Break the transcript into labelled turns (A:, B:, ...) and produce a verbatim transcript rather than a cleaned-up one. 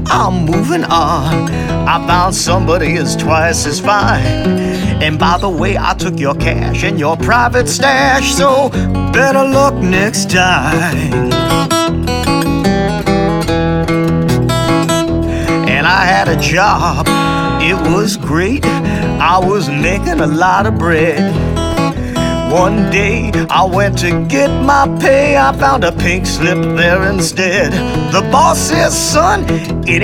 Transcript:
A: I'm moving on. I found somebody who's twice as fine. And by the way, I took your cash and your private stash, so better luck next time. And I had a job, it was great. I was making a lot of bread. One day I went to get my pay, I found a pink slip there instead. The boss says, son, it